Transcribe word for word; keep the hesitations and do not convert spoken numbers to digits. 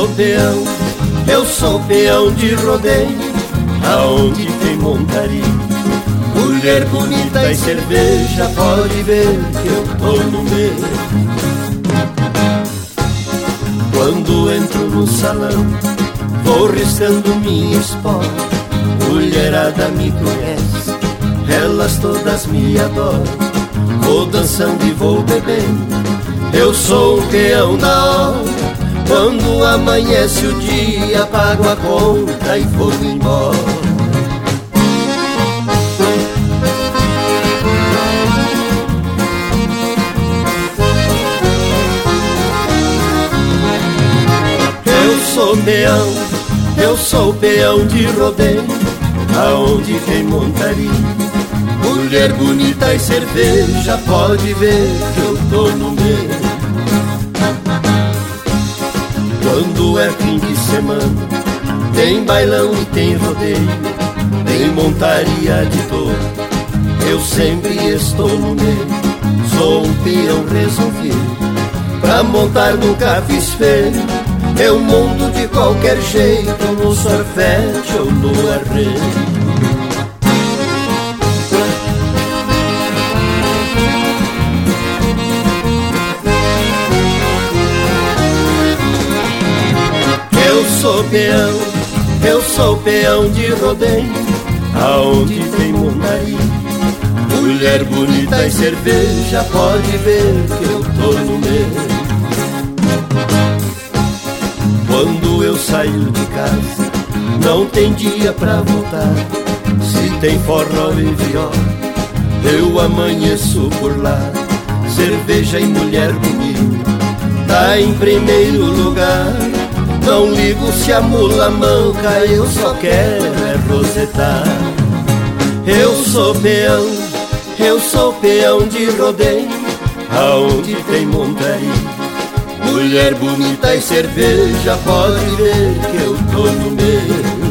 peão, eu sou peão de rodeio, aonde tem montaria, mulher bonita e cerveja, pode ver que eu tô no meio. Quando entro no salão, vou riscando minha espora, mulherada me conhece, elas todas me adoram. Vou dançando e vou bebendo, eu sou o peão da hora. Quando amanhece o dia, pago a conta e vou embora. Eu sou peão, eu sou peão de rodeio, aonde tem montaria, mulher bonita e cerveja, pode ver que eu tô no meio. Quando é fim de semana, tem bailão e tem rodeio, tem montaria de touro, eu sempre estou no meio. Sou um peão resolvido, pra montar nunca fiz feio, eu monto de qualquer jeito, no sorvete ou no arreio. Eu sou peão, eu sou peão de rodeio, aonde tem montaria, mulher bonita e cerveja, pode ver que eu tô no meio. Quando eu saio de casa, não tem dia pra voltar, se tem forró e viola, eu amanheço por lá. Cerveja e mulher bonita, tá em primeiro lugar. Não ligo se a mula manca, eu só quero é rosetar. Eu sou peão, eu sou peão de rodeio, aonde tem montaria, mulher bonita e cerveja, pode ver que eu tô no meio.